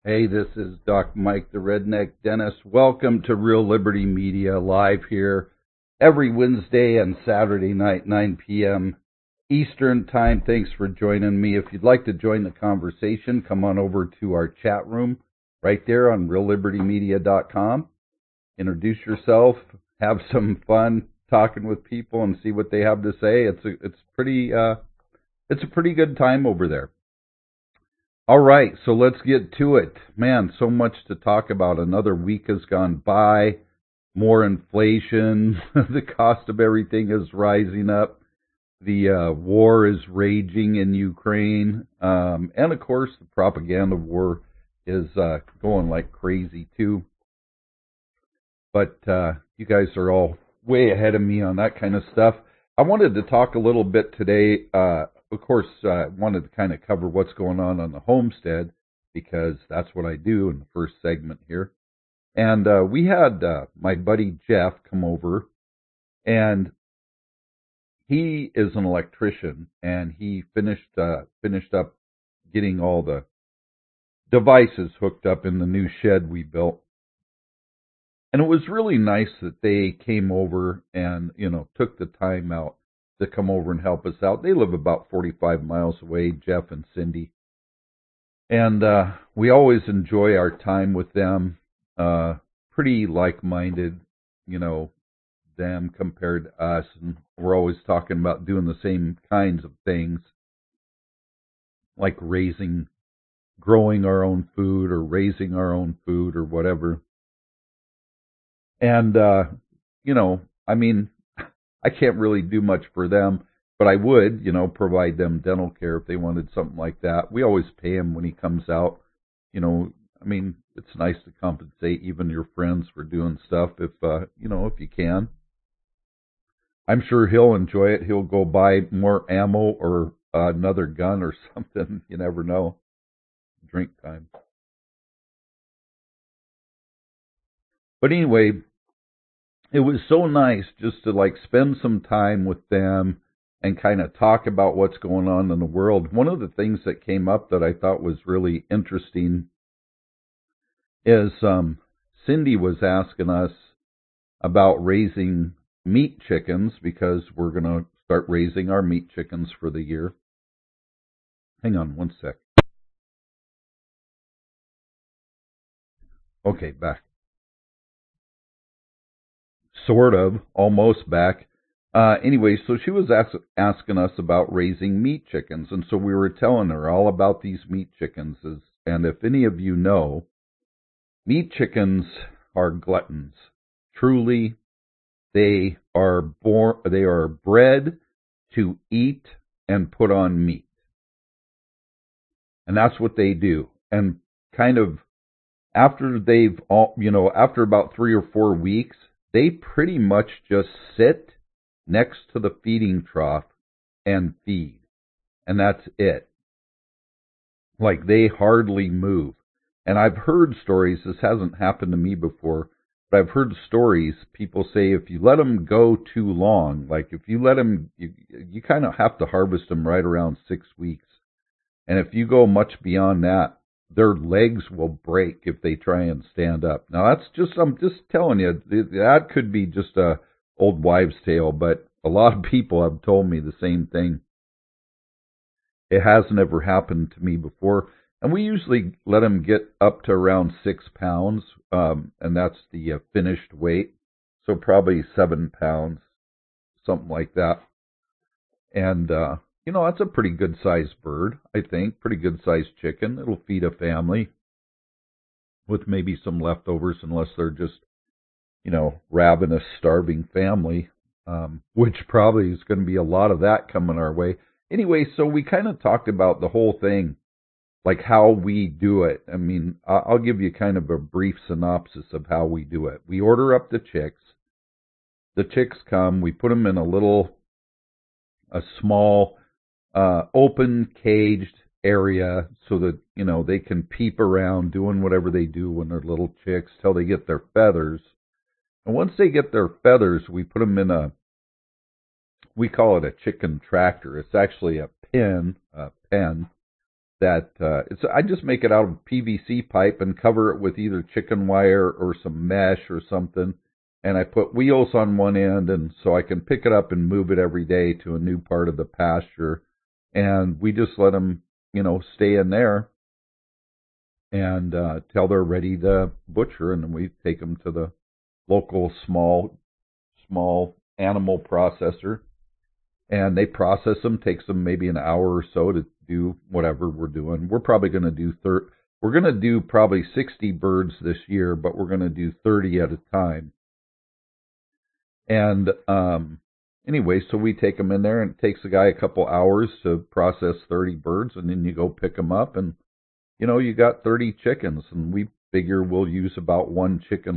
Hey, this is Doc Mike, the Redneck Dentist. Welcome to Real Liberty Media, live here every Wednesday and Saturday night, 9 p.m. Eastern Time. Thanks for joining me. If you'd like to join the conversation, come on over to our chat room right there on reallibertymedia.com. Introduce yourself, have some fun talking with people, and see what they have to say. It's a pretty good time over there. All right, so let's get to it. Man, so much to talk about. Another week has gone by. More inflation. The cost of everything is rising up. The war is raging in Ukraine. And of course, the propaganda war is going like crazy too. But you guys are all way ahead of me on that kind of stuff. I wanted to talk a little bit today. Of course, I wanted to kind of cover what's going on the homestead, because that's what I do in the first segment here. And we had my buddy Jeff come over, and he is an electrician, and he finished up getting all the devices hooked up in the new shed we built. And it was really nice that they came over and, took the time out to come over and help us out. They live about 45 miles away, Jeff and Cindy. And we always enjoy our time with them. Pretty like-minded, them compared to us. And we're always talking about doing the same kinds of things, like growing our own food or raising our own food or whatever. And, I can't really do much for them, but I would, provide them dental care if they wanted something like that. We always pay him when he comes out. It's nice to compensate even your friends for doing stuff if you can. I'm sure he'll enjoy it. He'll go buy more ammo or another gun or something. You never know. Drink time. But anyway, it was so nice just to spend some time with them and kind of talk about what's going on in the world. One of the things that came up that I thought was really interesting is Cindy was asking us about raising meat chickens, because we're going to start raising our meat chickens for the year. Hang on one sec. Okay, back. Sort of, almost back. Anyway, so she was asking us about raising meat chickens, and so we were telling her all about these meat chickens. And if any of you know, meat chickens are gluttons. Truly, they are bred to eat and put on meat, and that's what they do. And kind of after after about 3 or 4 weeks, they pretty much just sit next to the feeding trough and feed. And that's it. They hardly move. And I've heard stories, this hasn't happened to me before, but I've heard stories, people say if you let them go too long, if you let them, you kind of have to harvest them right around 6 weeks. And if you go much beyond that, their legs will break if they try and stand up. Now I'm just telling you, that could be just a old wives' tale, but a lot of people have told me the same thing. It hasn't ever happened to me before. And we usually let them get up to around 6 pounds, and that's the finished weight. So probably 7 pounds, something like that. And, that's a pretty good-sized bird, I think. Pretty good-sized chicken. It'll feed a family with maybe some leftovers, unless they're just, ravenous, starving family, which probably is going to be a lot of that coming our way. Anyway, so we kind of talked about the whole thing, how we do it. I'll give you kind of a brief synopsis of how we do it. We order up the chicks. The chicks come. We put them in a small, open, caged area so that, they can peep around doing whatever they do when they're little chicks till they get their feathers. And once they get their feathers, we put them in we call it a chicken tractor. It's actually a pen, I just make it out of PVC pipe and cover it with either chicken wire or some mesh or something. And I put wheels on one end, and so I can pick it up and move it every day to a new part of the pasture. And we just let them, stay in there and till they're ready to butcher, and then we take them to the local small animal processor, and they process them. Takes them maybe an hour or so to do whatever we're doing. We're probably going to do we're going to do probably 60 birds this year, but we're going to do 30 at a time. And anyway, so we take them in there, and it takes the guy a couple hours to process 30 birds, and then you go pick them up, and you got 30 chickens, and we figure we'll use about one chicken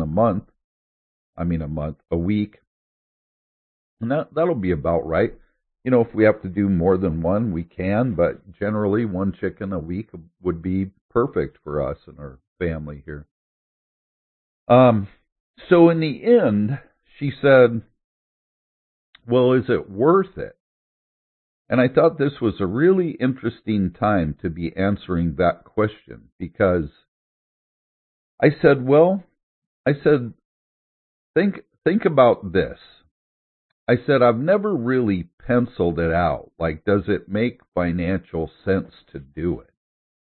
a week. And that'll be about right. If we have to do more than one, we can, but generally one chicken a week would be perfect for us and our family here. So in the end, she said, well, is it worth it? And I thought this was a really interesting time to be answering that question, because I said, think about this. I said, I've never really penciled it out. Like, does it make financial sense to do it?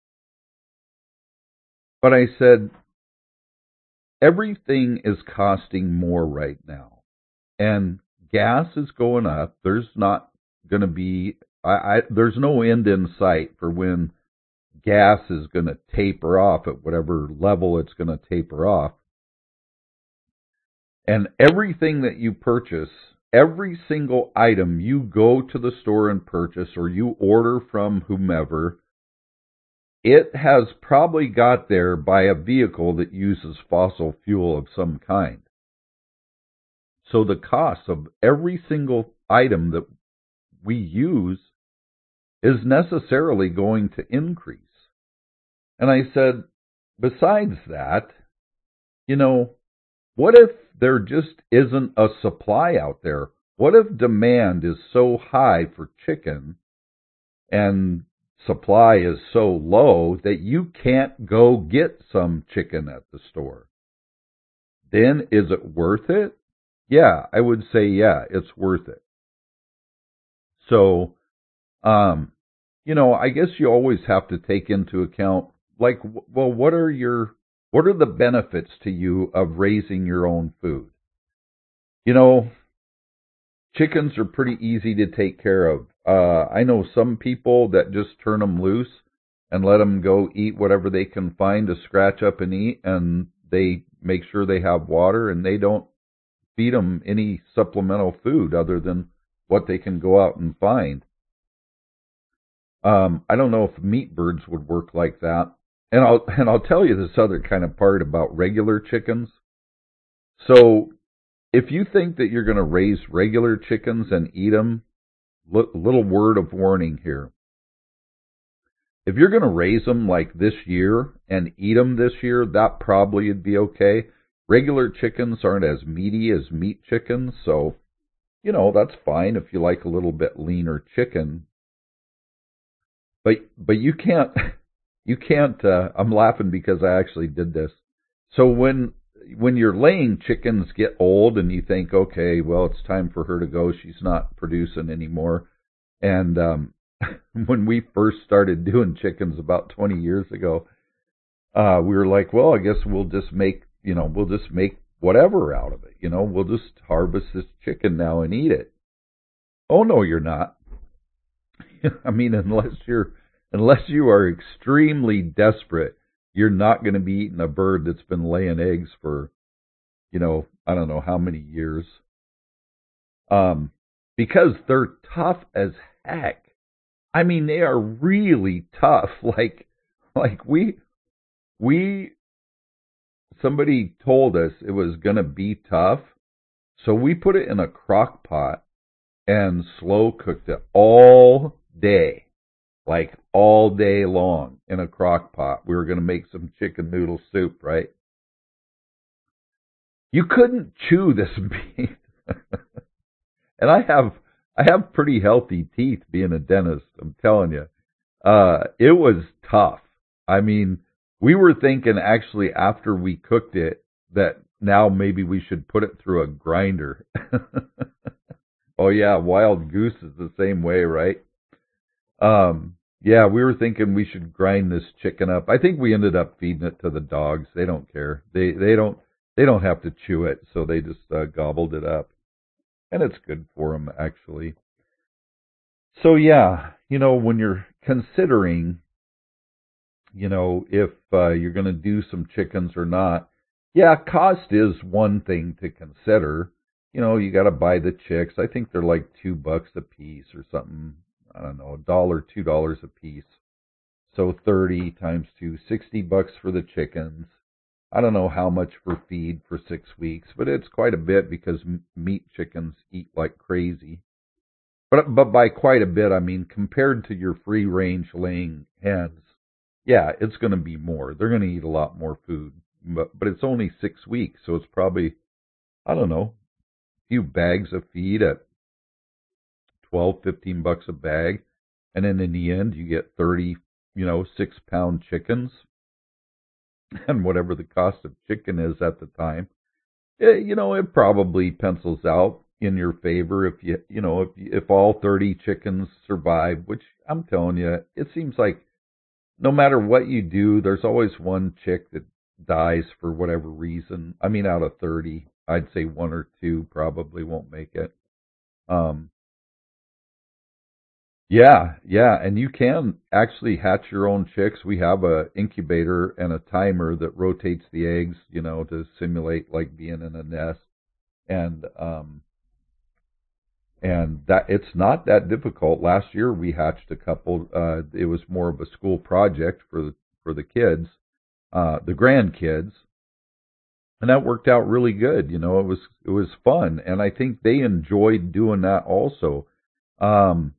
But I said, everything is costing more right now. And gas is going up. There's not going to be, there's no end in sight for when gas is going to taper off at whatever level it's going to taper off. And everything that you purchase, every single item you go to the store and purchase, or you order from whomever, it has probably got there by a vehicle that uses fossil fuel of some kind. So the cost of every single item that we use is necessarily going to increase. And I said, besides that, what if there just isn't a supply out there? What if demand is so high for chicken and supply is so low that you can't go get some chicken at the store? Then is it worth it? Yeah, I would say, yeah, it's worth it. So, I guess you always have to take into account, like, well, what are the benefits to you of raising your own food? Chickens are pretty easy to take care of. I know some people that just turn them loose and let them go eat whatever they can find to scratch up and eat, and they make sure they have water, and they don't feed them any supplemental food other than what they can go out and find. I don't know if meat birds would work like that. And I'll tell you this other kind of part about regular chickens. So if you think that you're going to raise regular chickens and eat them, little word of warning here. If you're going to raise them like this year and eat them this year, that probably would be okay. Regular chickens aren't as meaty as meat chickens, so, that's fine if you like a little bit leaner chicken. But you can't, I'm laughing because I actually did this. So when your laying chickens get old and you think, okay, well, it's time for her to go, she's not producing anymore. And when we first started doing chickens about 20 years ago, we were like, well, I guess we'll just make whatever out of it. We'll just harvest this chicken now and eat it. Oh, no, you're not. I mean, unless you are extremely desperate, you're not going to be eating a bird that's been laying eggs for, I don't know how many years. Because they're tough as heck. I mean, they are really tough. Like somebody told us it was going to be tough, so we put it in a crock pot and slow cooked it all day, like all day long in a crock pot. We were going to make some chicken noodle soup, right? You couldn't chew this meat. And I have pretty healthy teeth being a dentist, I'm telling you. It was tough. I mean, we were thinking actually after we cooked it that now maybe we should put it through a grinder. Oh yeah, wild goose is the same way, right? Yeah, we were thinking we should grind this chicken up. I think we ended up feeding it to the dogs. They don't care. They don't have to chew it, so they just gobbled it up. And it's good for them actually. So yeah, when you're considering, if you're going to do some chickens or not, yeah, cost is one thing to consider. You got to buy the chicks. I think they're like $2 a piece or something. I don't know, $1, $2 a piece. So 30 times 2, $60 for the chickens. I don't know how much for feed for 6 weeks, but it's quite a bit because meat chickens eat like crazy. But by quite a bit, I mean compared to your free range laying hens, yeah, it's going to be more. They're going to eat a lot more food, but it's only 6 weeks, so it's probably, I don't know, a few bags of feed at 12, $15 a bag, and then in the end you get 30, 6-pound chickens, and whatever the cost of chicken is at the time, it probably pencils out in your favor if all 30 chickens survive, which I'm telling you, it seems like no matter what you do, there's always one chick that dies for whatever reason. I mean, out of 30, I'd say one or two probably won't make it. Um, yeah, and you can actually hatch your own chicks. We have a incubator and a timer that rotates the eggs, to simulate like being in a nest. And that it's not that difficult. Last year we hatched a couple. It was more of a school project for the kids, the grandkids, and that worked out really good. It was fun, and I think they enjoyed doing that also. Um,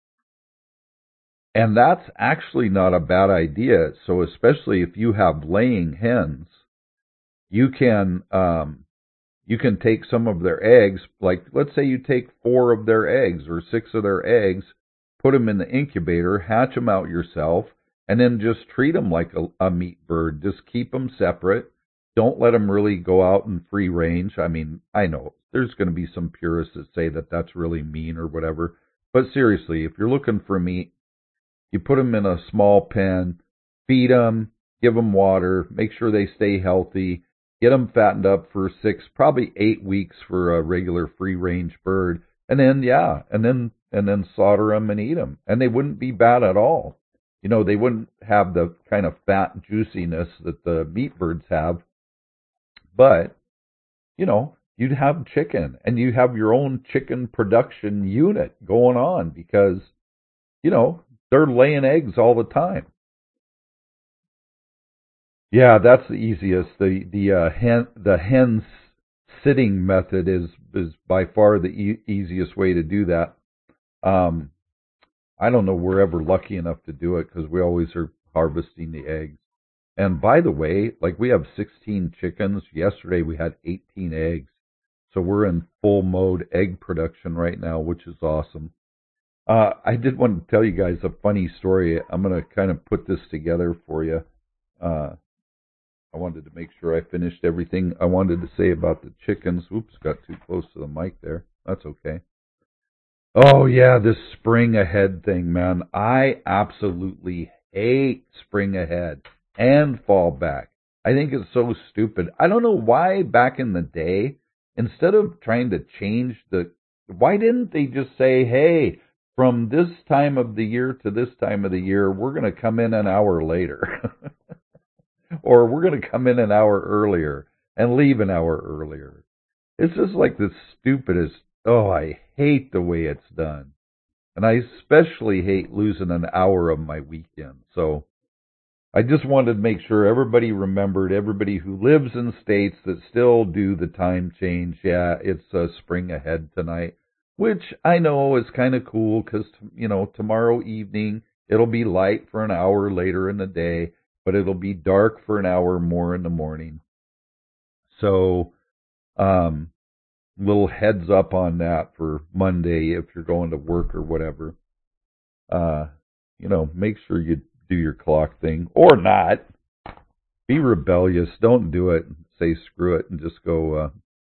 and that's actually not a bad idea. So especially if you have laying hens, you can you can take some of their eggs, like let's say you take 4 of their eggs or 6 of their eggs, put them in the incubator, hatch them out yourself, and then just treat them like a meat bird. Just keep them separate. Don't let them really go out in free range. I mean, I know there's going to be some purists that say that that's really mean or whatever. But seriously, if you're looking for meat, you put them in a small pen, feed them, give them water, make sure they stay healthy, get them fattened up for 6, probably 8 weeks for a regular free range bird, and then and then slaughter them and eat them, and they wouldn't be bad at all. They wouldn't have the kind of fat juiciness that the meat birds have, but you'd have chicken, and you have your own chicken production unit going on because you know they're laying eggs all the time. Yeah, that's the easiest. The hen sitting method is by far the easiest way to do that. Um, I don't know we're ever lucky enough to do it because we always are harvesting the eggs. And by the way, like we have 16 chickens. Yesterday we had 18 eggs. So we're in full mode egg production right now, which is awesome. I did want to tell you guys a funny story. I'm going to kind of put this together for you. Uh, I wanted to make sure I finished everything I wanted to say about the chickens. Oops, got too close to the mic there. That's okay. Oh yeah, this spring ahead thing, man. I absolutely hate spring ahead and fall back. I think it's so stupid. I don't know why back in the day, instead of trying to change why didn't they just say, hey, from this time of the year to this time of the year, we're going to come in an hour later. Or we're going to come in an hour earlier and leave an hour earlier. It's just like the stupidest. Oh, I hate the way it's done. And I especially hate losing an hour of my weekend. So I just wanted to make sure everybody remembered, everybody who lives in states that still do the time change. Yeah, it's spring ahead tonight, which I know is kind of cool because, tomorrow evening it'll be light for an hour later in the day, but it'll be dark for an hour more in the morning. So, um, little heads up on that for Monday if you're going to work or whatever. Uh, make sure you do your clock thing. Or not. Be rebellious. Don't do it. Say screw it and just go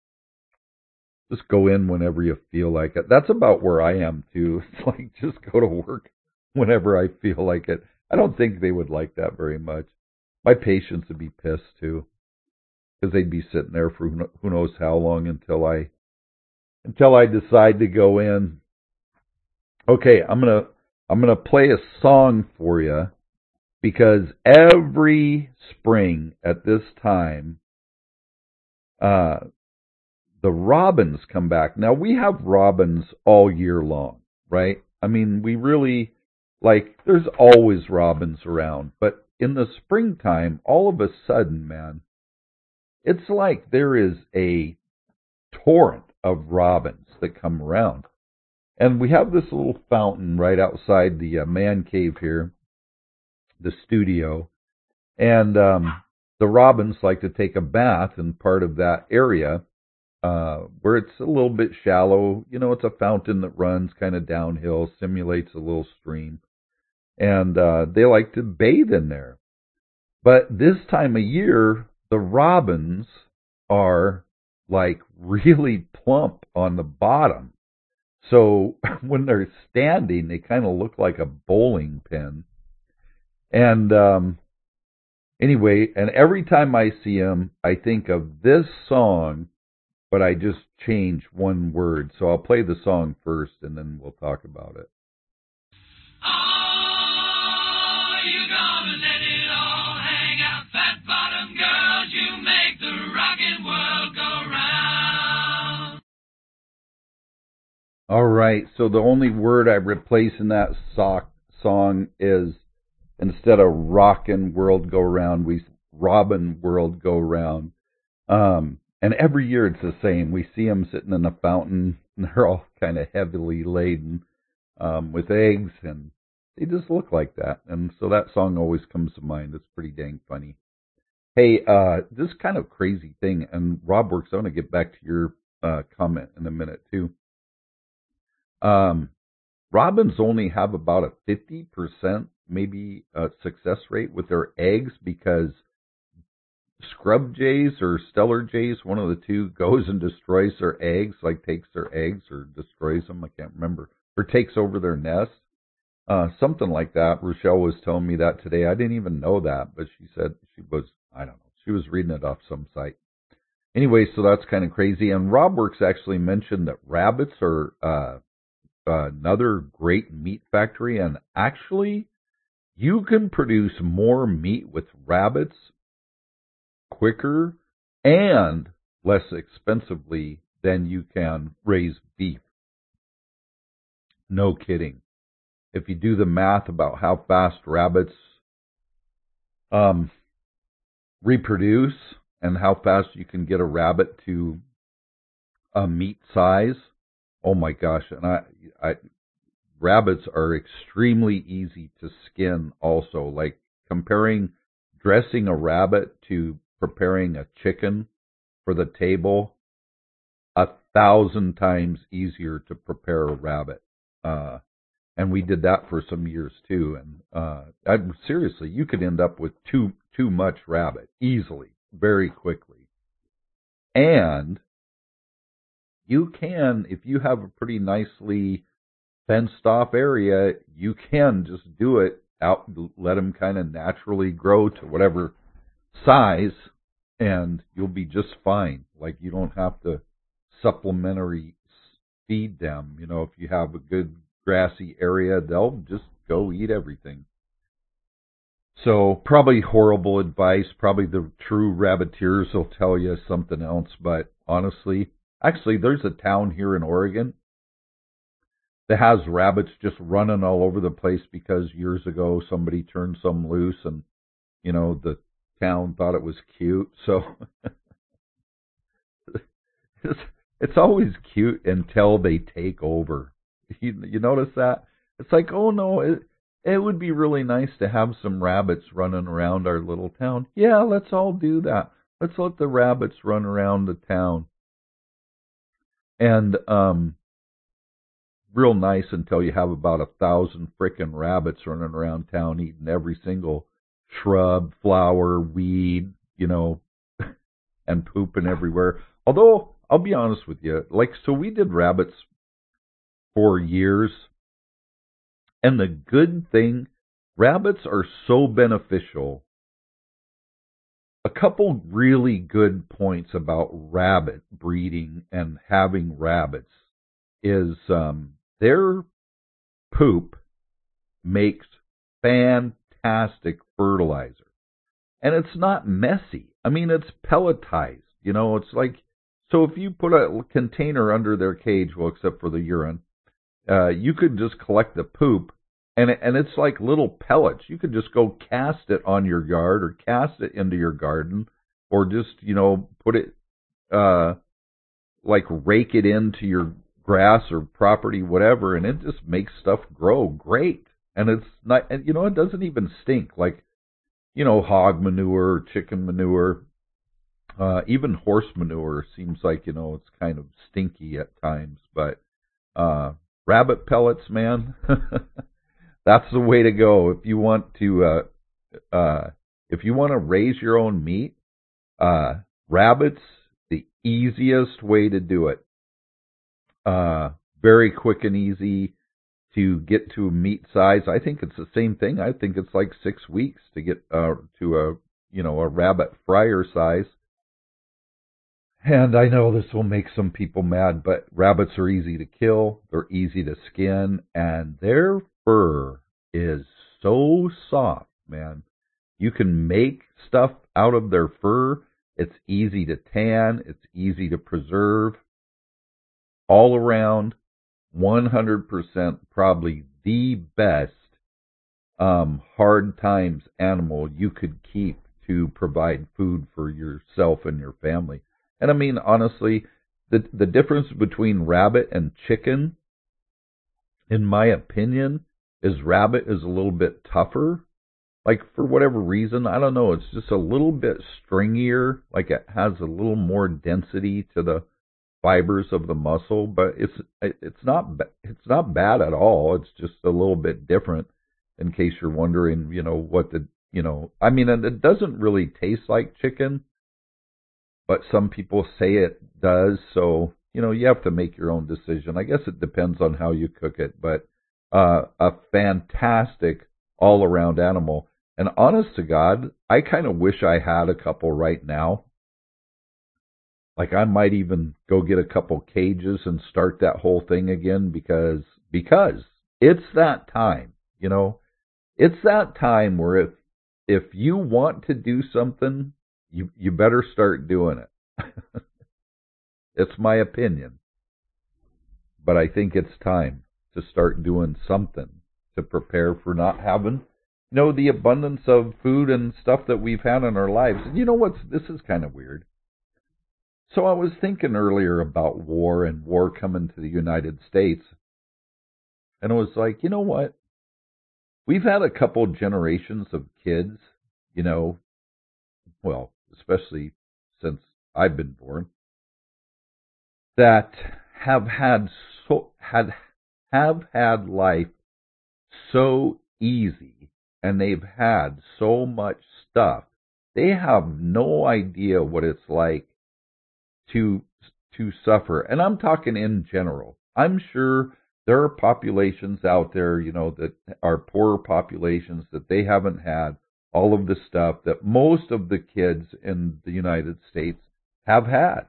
in whenever you feel like it. That's about where I am too. It's like just go to work whenever I feel like it. I don't think they would like that very much. My patients would be pissed too, because they'd be sitting there for who knows how long until I decide to go in. Okay, I'm gonna play a song for you, because every spring at this time, the robins come back. Now, we have robins all year long, right? I mean, we really, there's always robins around. But in the springtime, all of a sudden, man, it's like there is a torrent of robins that come around. And we have this little fountain right outside the man cave here, the studio. And the robins like to take a bath in part of that area, where it's a little bit shallow. It's a fountain that runs kind of downhill, simulates a little stream. And they like to bathe in there. But this time of year, the robins are really plump on the bottom. So when they're standing, they kind of look like a bowling pin. And anyway, and every time I see them, I think of this song, but I just change one word. So I'll play the song first, and then we'll talk about it. Oh, you gonna let it all hang out, fat bottom girls, you make the rockin' world go round. All right, so the only word I replace in that song is, instead of rockin' world go round, we robin world go round. And every year it's the same. We see them sitting in a fountain, and they're all kind of heavily laden with eggs, and they just look like that. And so that song always comes to mind. It's pretty dang funny. Hey, this kind of crazy thing, and Rob Works, I want to get back to your comment in a minute too. Robins only have about a 50% maybe success rate with their eggs, because scrub jays or stellar jays, one of the two, goes and destroys their eggs, takes their eggs or destroys them, I can't remember, or takes over their nest. Something like that. Rochelle was telling me that today. I didn't even know that, but she said she was reading it off some site. Anyway, so that's kind of crazy. And Rob Works actually mentioned that rabbits are another great meat factory, and actually you can produce more meat with rabbits quicker and less expensively than you can raise beef. No kidding. If you do the math about how fast rabbits reproduce and how fast you can get a rabbit to a meat size, oh my gosh! And rabbits are extremely easy to skin. Also, like comparing dressing a rabbit to preparing a chicken for the table, 1,000 times easier to prepare a rabbit. And we did that for some years too. And seriously, you could end up with too much rabbit easily, very quickly. And you can, if you have a pretty nicely fenced off area, you can just do it out, let them kind of naturally grow to whatever size, and you'll be just fine. You don't have to supplementary feed them. If you have a good grassy area, they'll just go eat everything. So probably horrible advice. Probably the true rabbiteers will tell you something else. But honestly, actually, there's a town here in Oregon that has rabbits just running all over the place because years ago somebody turned some loose, and the town thought it was cute. So it's always cute until they take over. You notice that? It's like, oh no, it would be really nice to have some rabbits running around our little town. Yeah, let's all do that. Let's let the rabbits run around the town. And real nice until you have about 1,000 frickin' rabbits running around town eating every single shrub, flower, weed, and pooping everywhere. Although, I'll be honest with you, so we did rabbits for years, and the good thing, rabbits are so beneficial. A couple really good points about rabbit breeding and having rabbits is their poop makes fantastic fertilizer. And it's not messy. I mean, it's pelletized. It's like, so if you put a container under their cage, well, except for the urine, you could just collect the poop, and it's like little pellets. You could just go cast it on your yard or cast it into your garden, or just, put it, rake it into your grass or property, whatever, and it just makes stuff grow great. And it's not, and it doesn't even stink like, hog manure, chicken manure, even horse manure seems like, it's kind of stinky at times, but, rabbit pellets, man, that's the way to go. If you want to raise your own meat, rabbits, the easiest way to do it. Very quick and easy to get to a meat size. I think it's the same thing. I think it's like 6 weeks to get to a rabbit fryer size. And I know this will make some people mad, but rabbits are easy to kill, they're easy to skin, and their fur is so soft, man. You can make stuff out of their fur. It's easy to tan, it's easy to preserve. All around, 100% probably the best hard times animal you could keep to provide food for yourself and your family. And I mean, honestly, the difference between rabbit and chicken, in my opinion, is rabbit is a little bit tougher. Like, for whatever reason, I don't know, it's just a little bit stringier, like it has a little more density to the fibers of the muscle, but it's not bad at all. It's just a little bit different, in case you're wondering, I mean, and it doesn't really taste like chicken, but some people say it does, so, you have to make your own decision. I guess it depends on how you cook it, but a fantastic all-around animal. And honest to God, I kind of wish I had a couple right now. Like, I might even go get a couple cages and start that whole thing again, because it's that time, It's that time where if you want to do something, you better start doing it. It's my opinion. But I think it's time to start doing something to prepare for not having, the abundance of food and stuff that we've had in our lives. And this is kind of weird. So I was thinking earlier about war and war coming to the United States. And it was like, you know what? We've had a couple generations of kids, well, especially since I've been born, that have had life so easy, and they've had so much stuff. They have no idea what it's like to suffer. And I'm talking in general. I'm sure there are populations out there, that are poorer populations, that they haven't had all of the stuff that most of the kids in the United States have had.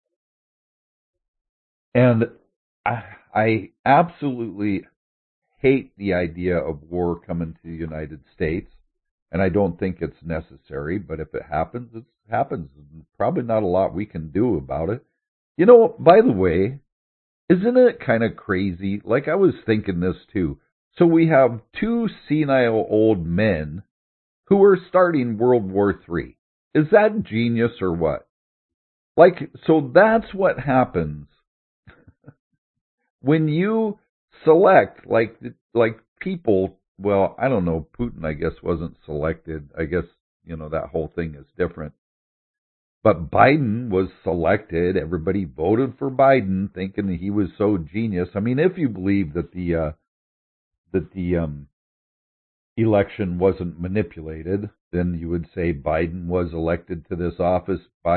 And I absolutely hate the idea of war coming to the United States, and I don't think it's necessary, but if it happens, it happens. Probably not a lot we can do about it. By the way, isn't it kind of crazy? Like, I was thinking this too. So we have two senile old men who are starting World War III. Is that genius or what? Like, so that's what happens when you select, like people, well, I don't know, Putin, I guess, wasn't selected. I guess, that whole thing is different. But Biden was selected. Everybody voted for Biden, thinking that he was so genius. I mean, if you believe that the election wasn't manipulated, then you would say Biden was elected to this office by,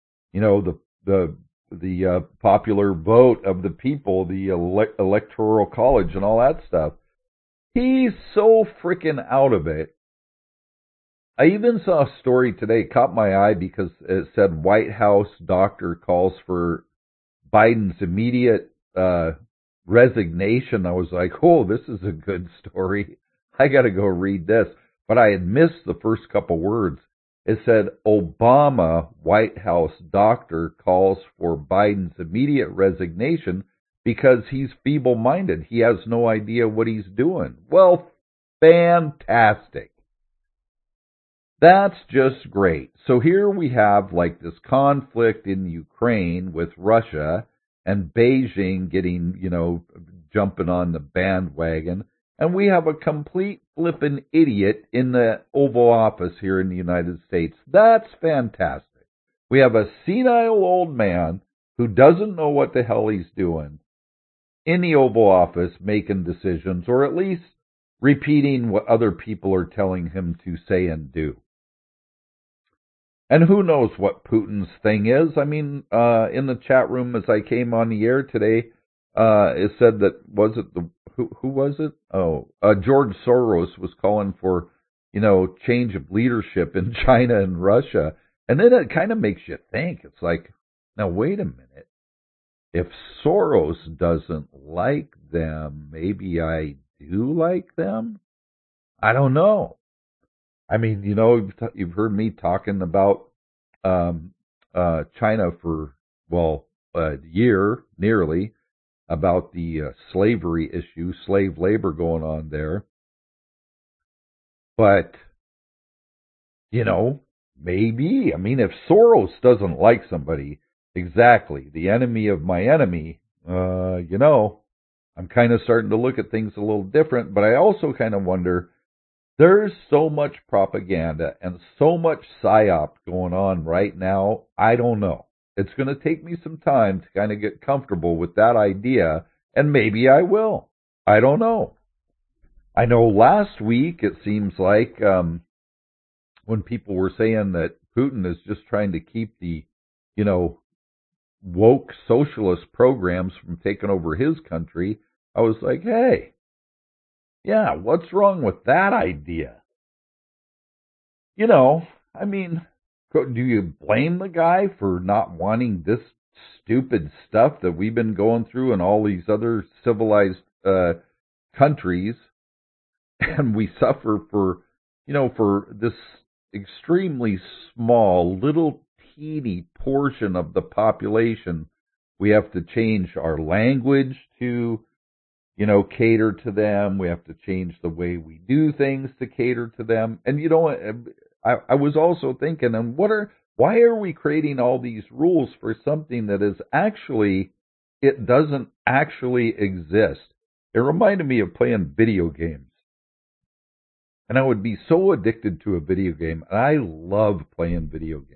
the popular vote of the people, the electoral college, and all that stuff. He's so freaking out of it. I even saw a story today, caught my eye because it said White House doctor calls for Biden's immediate resignation. I was like, oh, this is a good story. I got to go read this. But I had missed the first couple words. It said Obama White House doctor calls for Biden's immediate resignation because he's feeble-minded. He has no idea what he's doing. Well, fantastic. That's just great. So here we have like this conflict in Ukraine with Russia and Beijing getting, jumping on the bandwagon. And we have a complete flippin' idiot in the Oval Office here in the United States. That's fantastic. We have a senile old man who doesn't know what the hell he's doing in the Oval Office making decisions, or at least repeating what other people are telling him to say and do. And who knows what Putin's thing is? I mean, in the chat room as I came on the air today, it said that, was it who was it? George Soros was calling for, change of leadership in China and Russia. And then it kind of makes you think. It's like, now wait a minute. If Soros doesn't like them, maybe I do like them? I don't know. I mean, you've heard me talking about China for, a year, nearly, about the slavery issue, slave labor going on there. But, maybe. I mean, if Soros doesn't like somebody, exactly, the enemy of my enemy, I'm kind of starting to look at things a little different, but I also kind of wonder, there's so much propaganda and so much psyop going on right now, I don't know. It's going to take me some time to kind of get comfortable with that idea, and maybe I will. I don't know. I know last week it seems like when people were saying that Putin is just trying to keep the, woke socialist programs from taking over his country, I was like, hey, yeah, what's wrong with that idea? I mean, do you blame the guy for not wanting this stupid stuff that we've been going through in all these other civilized countries, and we suffer for this extremely small, little teeny portion of the population? We have to change our language to cater to them. We have to change the way we do things to cater to them. And I was also thinking, and why are we creating all these rules for something that is actually, it doesn't actually exist? It reminded me of playing video games. And I would be so addicted to a video game, and I love playing video games.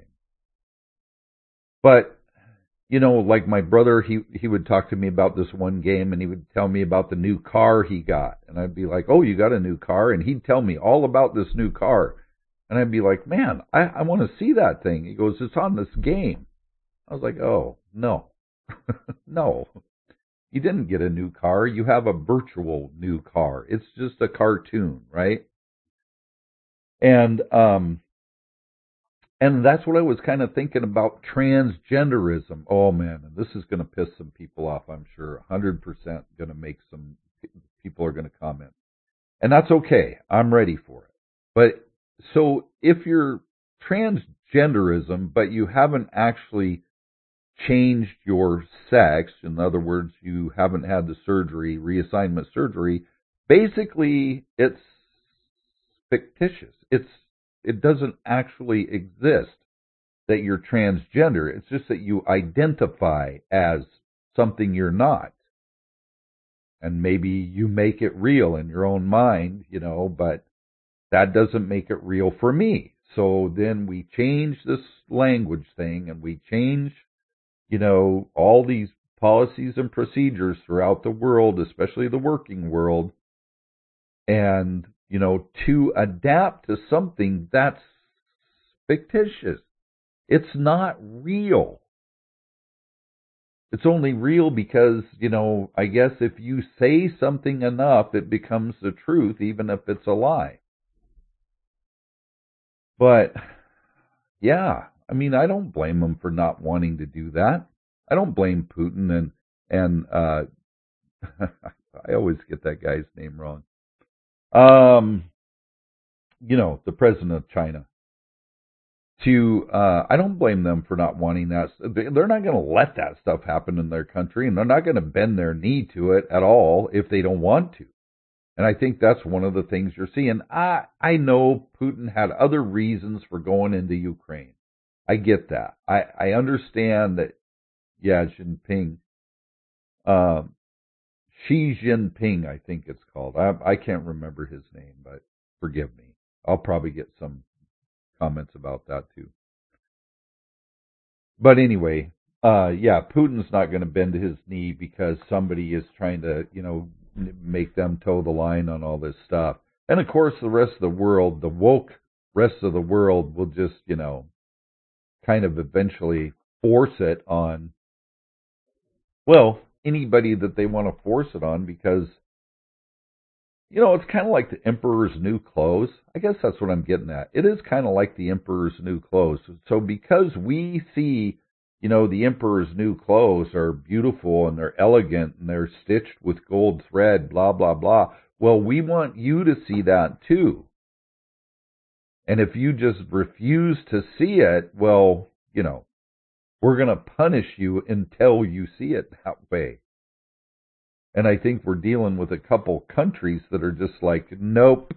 But like my brother, he would talk to me about this one game, and he would tell me about the new car he got. And I'd be like, oh, you got a new car? And he'd tell me all about this new car. And I'd be like, man, I want to see that thing. He goes, it's on this game. I was like, oh, no. No. You didn't get a new car. You have a virtual new car. It's just a cartoon, right? And that's what I was kind of thinking about transgenderism. Oh, man, and this is going to piss some people off, I'm sure. 100% going to make some people are going to comment. And that's okay. I'm ready for it. But so if you're transgenderism, but you haven't actually changed your sex, in other words, you haven't had the surgery, reassignment surgery, basically it's fictitious. It doesn't actually exist that you're transgender. It's just that you identify as something you're not. And maybe you make it real in your own mind, but that doesn't make it real for me. So then we change this language thing and we change, all these policies and procedures throughout the world, especially the working world, and, to adapt to something that's fictitious. It's not real. It's only real because, I guess if you say something enough, it becomes the truth, even if it's a lie. But, yeah, I don't blame them for not wanting to do that. I don't blame Putin and I always get that guy's name wrong. The president of China. I don't blame them for not wanting that. They're not going to let that stuff happen in their country, and they're not going to bend their knee to it at all if they don't want to. And I think that's one of the things you're seeing. I know Putin had other reasons for going into Ukraine. I get that. I understand that, Jinping, Xi Jinping, I think it's called. I can't remember his name, but forgive me. I'll probably get some comments about that too. But anyway, Putin's not going to bend his knee because somebody is trying to, make them toe the line on all this stuff. And of course, the rest of the world, the woke rest of the world will just, kind of eventually force it on, anybody that they want to force it on because, it's kind of like the emperor's new clothes. I guess that's what I'm getting at. It is kind of like the emperor's new clothes. So because we see, the emperor's new clothes are beautiful and they're elegant and they're stitched with gold thread, blah, blah, blah. Well, we want you to see that too. And if you just refuse to see it, well, we're going to punish you until you see it that way. And I think we're dealing with a couple countries that are just like, nope,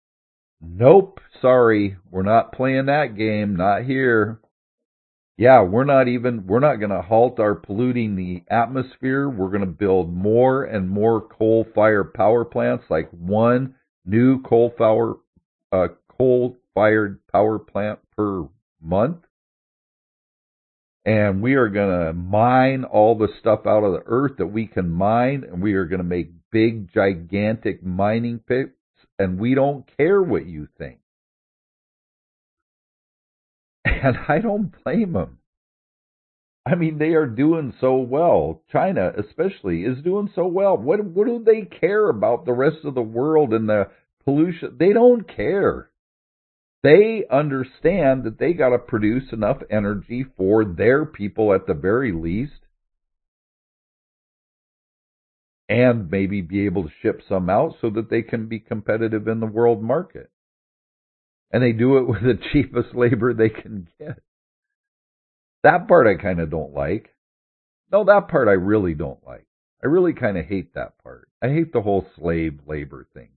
sorry, we're not playing that game, not here. Yeah, we're not going to halt our polluting the atmosphere. We're going to build more and more coal-fired power plants, like one new coal-fired power plant per month. And we are going to mine all the stuff out of the earth that we can mine, and we are going to make big, gigantic mining pits, and we don't care what you think. And I don't blame them. They are doing so well. China, especially, is doing so well. What do they care about the rest of the world and the pollution? They don't care. They understand that they got to produce enough energy for their people at the very least, and maybe be able to ship some out so that they can be competitive in the world market. And they do it with the cheapest labor they can get. That part I kind of don't like. No, that part I really don't like. I really kind of hate that part. I hate the whole slave labor thing.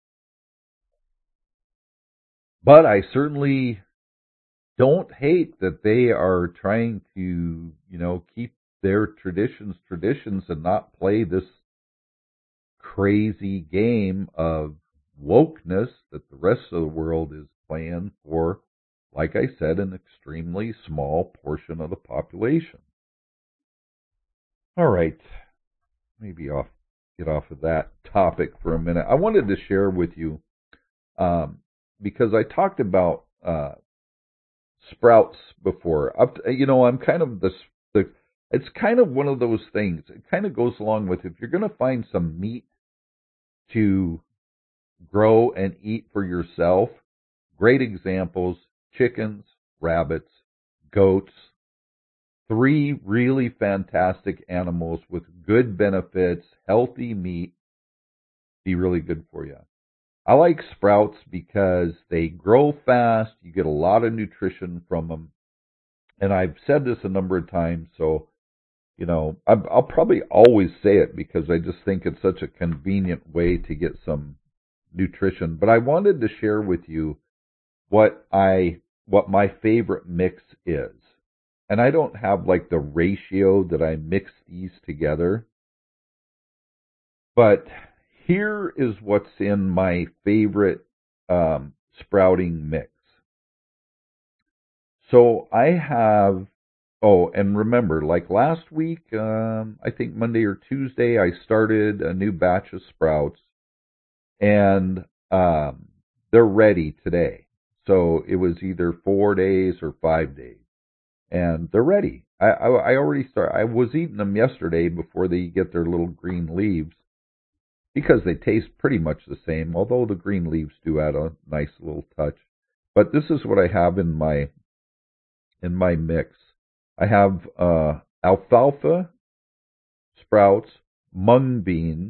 But I certainly don't hate that they are trying to, keep their traditions and not play this crazy game of wokeness that the rest of the world is playing for, like I said, an extremely small portion of the population. All right, maybe I'll get off of that topic for a minute. I wanted to share with you, because I talked about sprouts before. I'm kind of it's kind of one of those things. It kind of goes along with, if you're going to find some meat to grow and eat for yourself, great examples: chickens, rabbits, goats. 3 really fantastic animals with good benefits, healthy meat, be really good for you. I like sprouts because they grow fast, you get a lot of nutrition from them. And I've said this a number of times, so, I'll probably always say it because I just think it's such a convenient way to get some nutrition. But I wanted to share with you what my favorite mix is. And I don't have like the ratio that I mix these together. But here is what's in my favorite sprouting mix. So I have, oh, and remember, like last week, I think Monday or Tuesday, I started a new batch of sprouts, and they're ready today. So it was either 4 days or 5 days, and they're ready. I already started. I was eating them yesterday before they get their little green leaves because they taste pretty much the same, although the green leaves do add a nice little touch. But this is what I have in my mix. I have alfalfa sprouts, mung beans,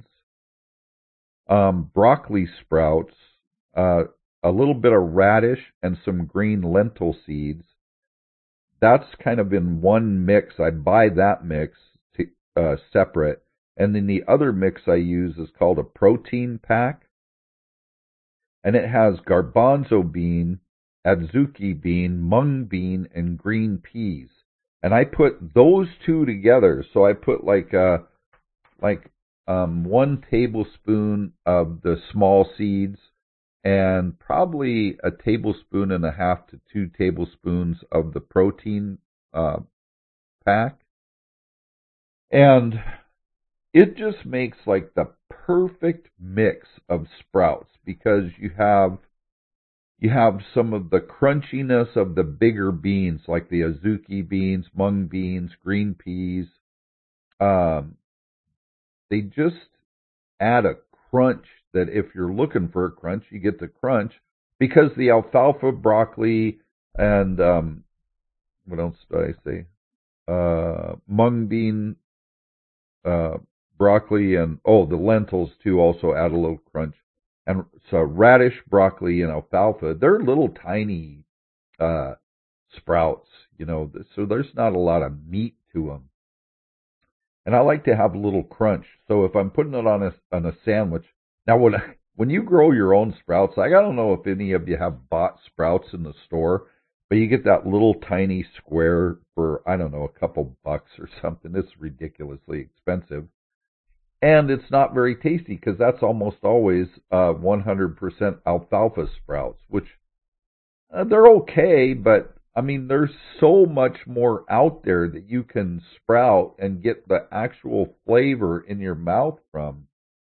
broccoli sprouts, a little bit of radish, and some green lentil seeds. That's kind of in one mix. I buy that mix separate. And then the other mix I use is called a protein pack. And it has garbanzo bean, adzuki bean, mung bean, and green peas. And I put those two together. So I put like 1 tablespoon of the small seeds and probably a tablespoon and a half to 2 tablespoons of the protein pack. And it just makes like the perfect mix of sprouts because you have some of the crunchiness of the bigger beans like the azuki beans, mung beans, green peas. They just add a crunch that if you're looking for a crunch, you get the crunch because the alfalfa, broccoli, and what else did I say? Mung bean, broccoli, and the lentils too also add a little crunch. And so radish, broccoli, and alfalfa, they're little tiny sprouts, so there's not a lot of meat to them. And I like to have a little crunch. So if I'm putting it on a sandwich, now when you grow your own sprouts, I don't know if any of you have bought sprouts in the store, but you get that little tiny square for, I don't know, a couple bucks or something. It's ridiculously expensive. And it's not very tasty because that's almost always 100% alfalfa sprouts, which they're okay, but I mean, there's so much more out there that you can sprout and get the actual flavor in your mouth from.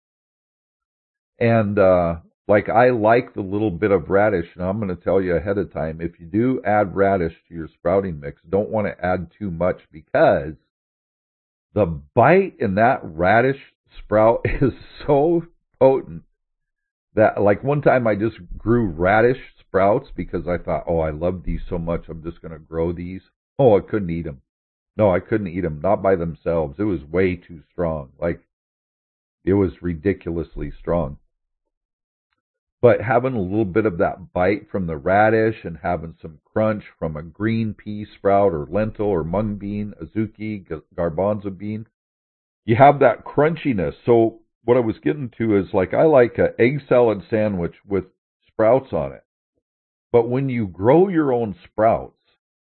And like I like the little bit of radish, and I'm going to tell you ahead of time, if you do add radish to your sprouting mix, don't want to add too much because the bite in that radish sprout is so potent that like one time I just grew radish sprouts because I thought, oh, I love these so much, I'm just going to grow these. Oh, I couldn't eat them. No, I couldn't eat them, not by themselves. It was way too strong. Like, it was ridiculously strong. But having a little bit of that bite from the radish and having some crunch from a green pea sprout or lentil or mung bean, azuki, garbanzo bean, you have that crunchiness. So what I was getting to is like I like an egg salad sandwich with sprouts on it. But when you grow your own sprouts,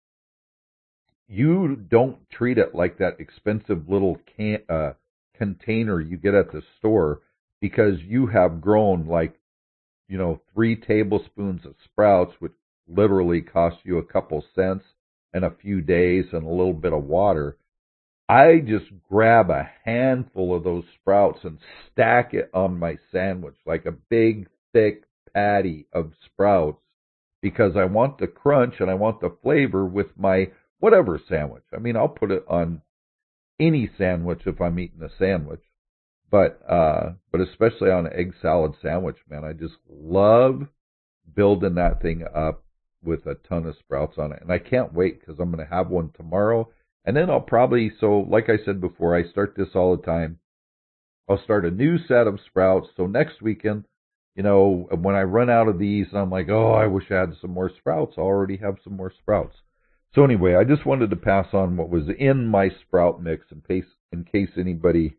you don't treat it like that expensive little container you get at the store because you have grown like 3 tablespoons of sprouts, which literally cost you a couple cents and a few days and a little bit of water. I just grab a handful of those sprouts and stack it on my sandwich like a big, thick patty of sprouts because I want the crunch and I want the flavor with my whatever sandwich. I mean, I'll put it on any sandwich if I'm eating a sandwich. But especially on an egg salad sandwich, man, I just love building that thing up with a ton of sprouts on it. And I can't wait because I'm going to have one tomorrow. And then I'll probably, so like I said before, I start this all the time. I'll start a new set of sprouts. So next weekend, when I run out of these and I'm like, oh, I wish I had some more sprouts, I already have some more sprouts. So anyway, I just wanted to pass on what was in my sprout mix in case anybody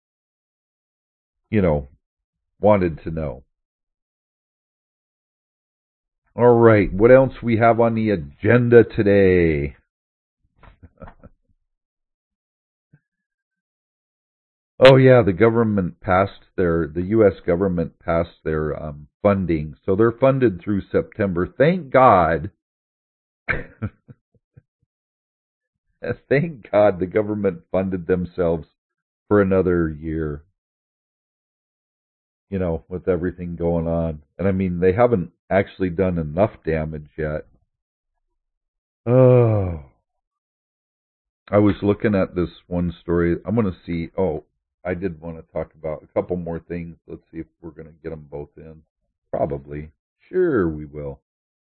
wanted to know. All right, what else we have on the agenda today? Oh yeah, the U.S. government passed their funding, so they're funded through September. Thank God. Thank God the government funded themselves for another year, with everything going on. And I mean, they haven't actually done enough damage yet. Oh, I was looking at this one story. I'm going to see. Oh, I did want to talk about a couple more things. Let's see if we're going to get them both in. Probably. Sure, we will.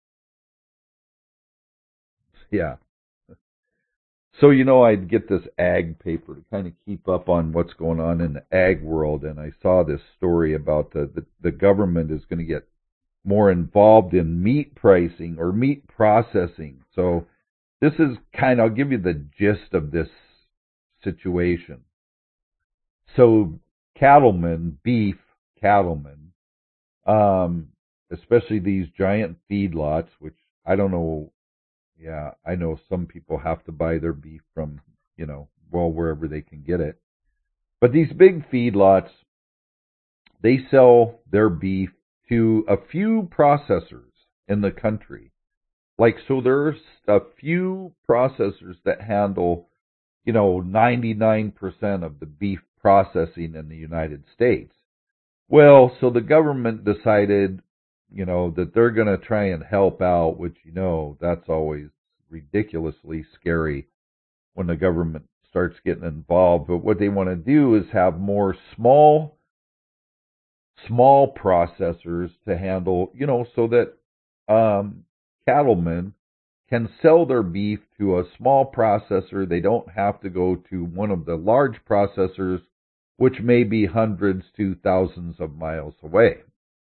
Yeah. So, I'd get this ag paper to kind of keep up on what's going on in the ag world, and I saw this story about the government is going to get more involved in meat pricing or meat processing. So this is I'll give you the gist of this situation. So beef cattlemen, especially these giant feedlots, which I don't know. Yeah, I know some people have to buy their beef from, wherever they can get it. But these big feedlots, they sell their beef to a few processors in the country. So there's a few processors that handle, 99% of the beef processing in the United States. Well, so the government decided, that they're going to try and help out, which, that's always ridiculously scary when the government starts getting involved. But what they want to do is have more small processors to handle, so that cattlemen can sell their beef to a small processor. They don't have to go to one of the large processors, which may be hundreds to thousands of miles away.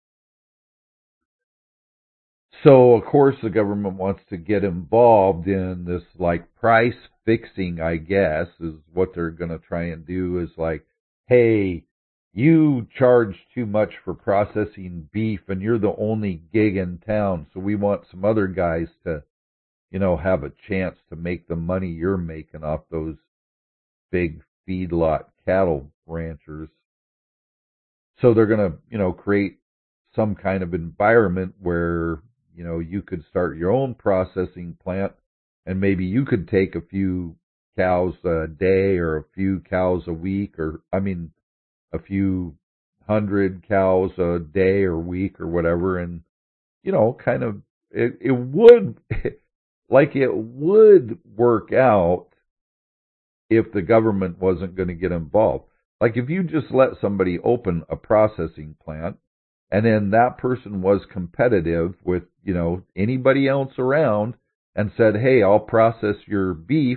So, of course, the government wants to get involved in this, price fixing, I guess, is what they're going to try and do is hey, you charge too much for processing beef and you're the only gig in town, so we want some other guys to, have a chance to make the money you're making off those big feedlot cattle ranchers. So they're going to, create some kind of environment where, you could start your own processing plant and maybe you could take a few cows a day or a few cows a week a few hundred cows a day or week or whatever. And, it would, it would work out if the government wasn't going to get involved. If you just let somebody open a processing plant and then that person was competitive with, anybody else around and said, hey, I'll process your beef,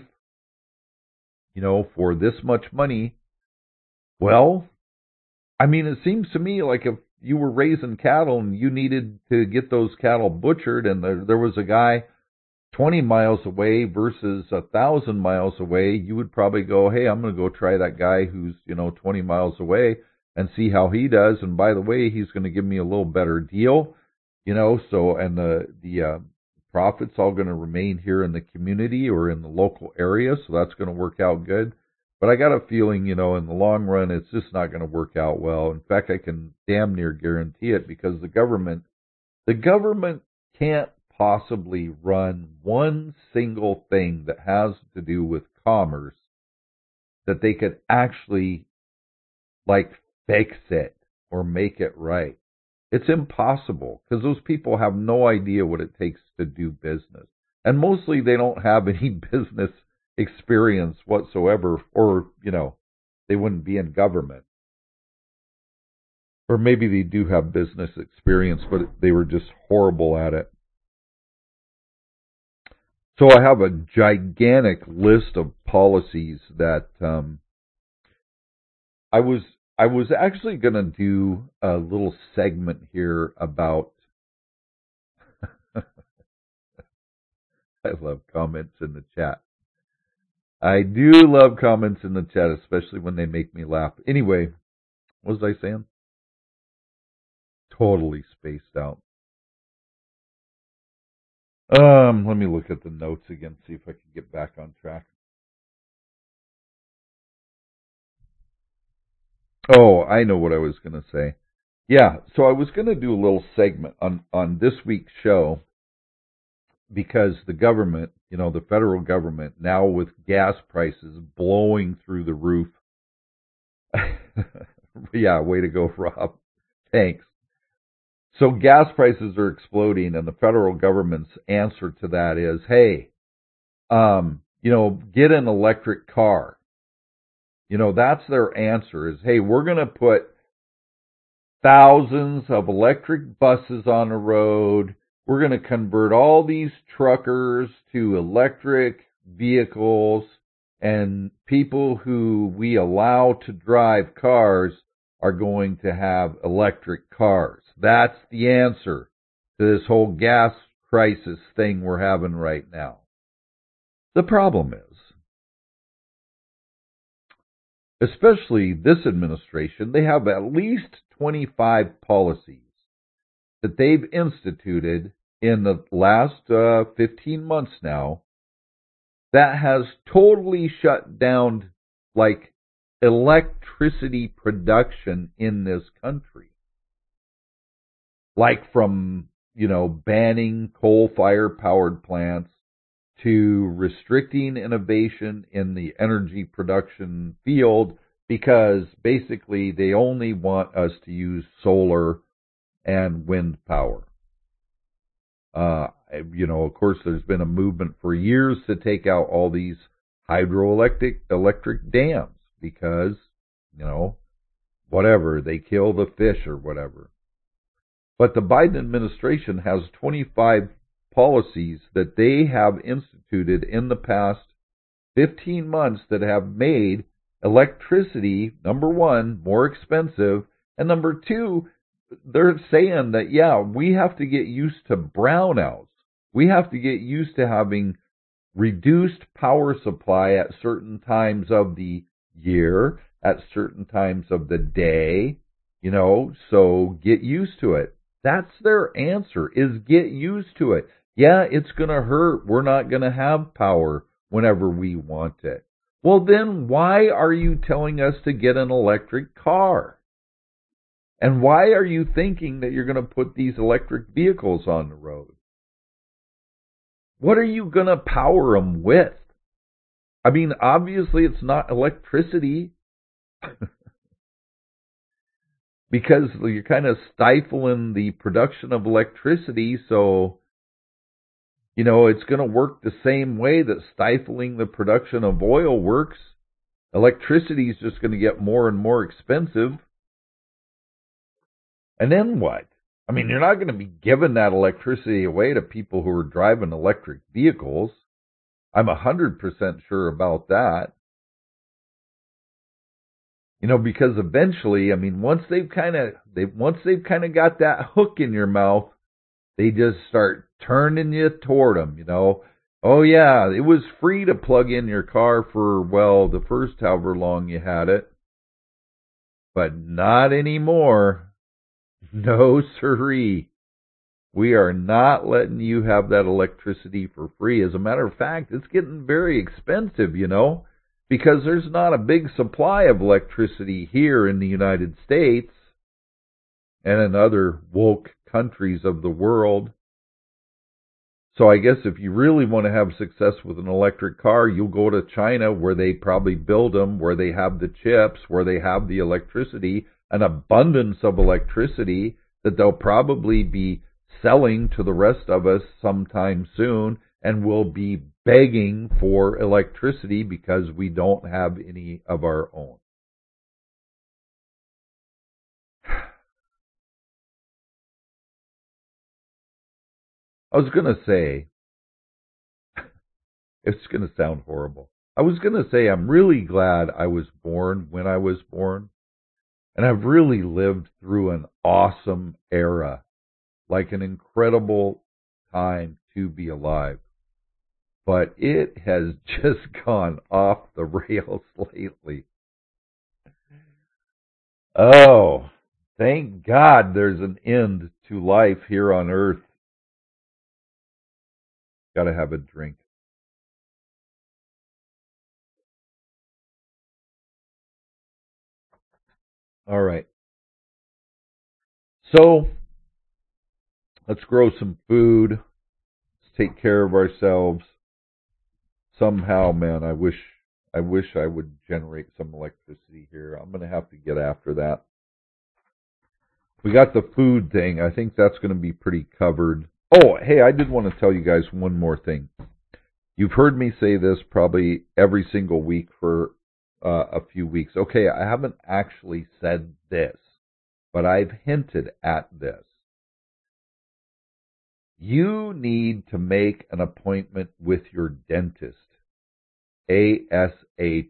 for this much money. Well, it seems to me like if you were raising cattle and you needed to get those cattle butchered and there was a guy 20 miles away versus 1,000 miles away, you would probably go, hey, I'm going to go try that guy who's, 20 miles away and see how he does. And by the way, he's going to give me a little better deal, so, and the profits all going to remain here in the community or in the local area. So that's going to work out good. But I got a feeling, in the long run, it's just not going to work out well. In fact, I can damn near guarantee it because the government can't possibly run one single thing that has to do with commerce that they could actually fix it or make it right. It's impossible because those people have no idea what it takes to do business. And mostly they don't have any business experience whatsoever, or, they wouldn't be in government. Or maybe they do have business experience, but they were just horrible at it. So I have a gigantic list of policies that I was actually going to do a little segment here about. I love comments in the chat. I do love comments in the chat, especially when they make me laugh. Anyway, what was I saying? Totally spaced out. Let me look at the notes again, see if I can get back on track. Oh, I know what I was going to say. Yeah, so I was going to do a little segment on this week's show because the government, the federal government, now with gas prices blowing through the roof. Yeah, way to go, Rob. Thanks. So gas prices are exploding, and the federal government's answer to that is, hey, get an electric car. That's their answer is, hey, we're going to put thousands of electric buses on the road. We're going to convert all these truckers to electric vehicles, and people who we allow to drive cars are going to have electric cars. That's the answer to this whole gas crisis thing we're having right now. The problem is, especially this administration, they have at least 25 policies that they've instituted in the last 15 months now that has totally shut down, like, electricity production in this country. Like from, banning coal-fired powered plants to restricting innovation in the energy production field, because basically they only want us to use solar and wind power. Of course, there's been a movement for years to take out all these electric dams because, whatever, they kill the fish or whatever. But the Biden administration has 25 policies that they have instituted in the past 15 months that have made electricity, number one, more expensive, and number two, they're saying that, yeah, we have to get used to brownouts. We have to get used to having reduced power supply at certain times of the year, at certain times of the day, so get used to it. That's their answer, is get used to it. Yeah, it's going to hurt. We're not going to have power whenever we want it. Well, then why are you telling us to get an electric car? And why are you thinking that you're going to put these electric vehicles on the road? What are you going to power them with? I mean, obviously it's not electricity. Because you're kind of stifling the production of electricity, so, it's going to work the same way that stifling the production of oil works. Electricity is just going to get more and more expensive. And then what? I mean, you're not going to be giving that electricity away to people who are driving electric vehicles. I'm 100% sure about that. Because eventually, I mean, once they've kind of got that hook in your mouth, they just start turning you toward them. Oh yeah, it was free to plug in your car for, the first however long you had it, but not anymore. No siree. We are not letting you have that electricity for free. As a matter of fact, it's getting very expensive, because there's not a big supply of electricity here in the United States and in other woke countries of the world. So I guess if you really want to have success with an electric car, you'll go to China, where they probably build them, where they have the chips, where they have the electricity, an abundance of electricity that they'll probably be selling to the rest of us sometime soon, and we'll be begging for electricity because we don't have any of our own. I was going to say, it's going to sound horrible. I was going to say I'm really glad I was born when I was born, and I've really lived through an awesome era, like an incredible time to be alive. But it has just gone off the rails lately. Oh, thank God there's an end to life here on earth. Gotta have a drink. All right. So, let's grow some food. Let's take care of ourselves. somehow, man, I wish I would generate some electricity here. I'm going to have to get after that. We got the food thing. I think that's going to be pretty covered. Oh, hey, I did want to tell you guys one more thing. You've heard me say this probably every single week for a few weeks. Okay, I haven't actually said this, but I've hinted at this. You need to make an appointment with your dentist ASAP.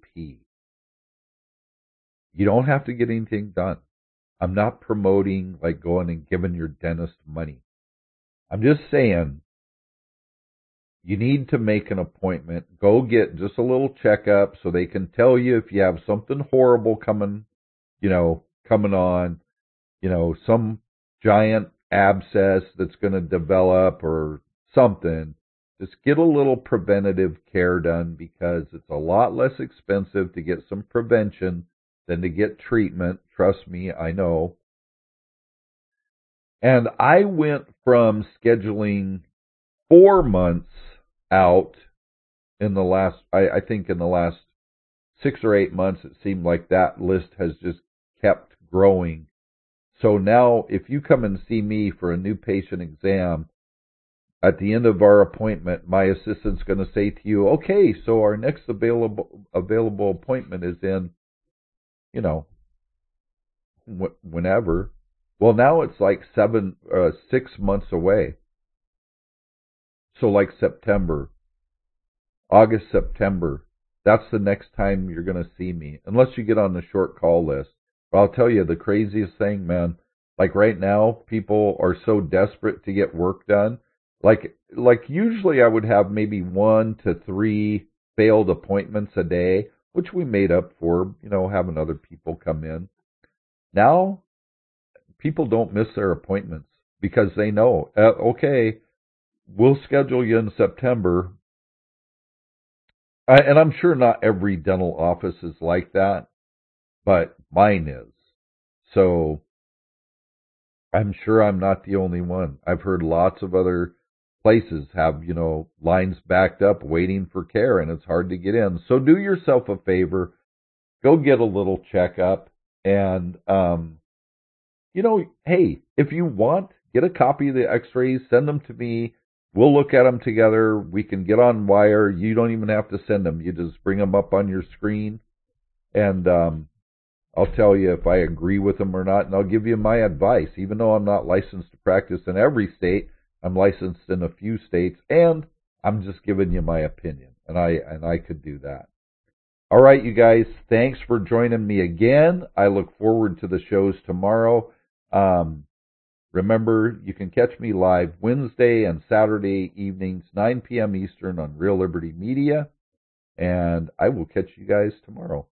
You don't have to get anything done. I'm not promoting like going and giving your dentist money. I'm just saying you need to make an appointment. Go get just a little checkup so they can tell you if you have something horrible coming on, some giant abscess that's going to develop or something. Just get a little preventative care done because it's a lot less expensive to get some prevention than to get treatment. Trust me, I know. And I went from scheduling 4 months out in the last, I think in the last 6 or 8 months, it seemed like that list has just kept growing. So now if you come and see me for a new patient exam, at the end of our appointment, my assistant's going to say to you, okay, so our next available appointment is in, whenever. Well, now it's like 6 months away. So like August, September, that's the next time you're going to see me, unless you get on the short call list. But I'll tell you the craziest thing, man, like right now, people are so desperate to get work done. Like usually I would have maybe 1 to 3 failed appointments a day, which we made up for, having other people come in. Now, people don't miss their appointments because they know, okay, we'll schedule you in September. And I'm sure not every dental office is like that, but mine is. So I'm sure I'm not the only one. I've heard lots of other places have, lines backed up waiting for care, and it's hard to get in. So do yourself a favor. Go get a little checkup. And, hey, if you want, get a copy of the x-rays, send them to me. We'll look at them together. We can get on wire. You don't even have to send them. You just bring them up on your screen, and I'll tell you if I agree with them or not, and I'll give you my advice. Even though I'm not licensed to practice in every state, I'm licensed in a few states, and I'm just giving you my opinion, and I could do that. All right, you guys, thanks for joining me again. I look forward to the shows tomorrow. Remember, you can catch me live Wednesday and Saturday evenings, 9 p.m. Eastern on Real Liberty Media, and I will catch you guys tomorrow.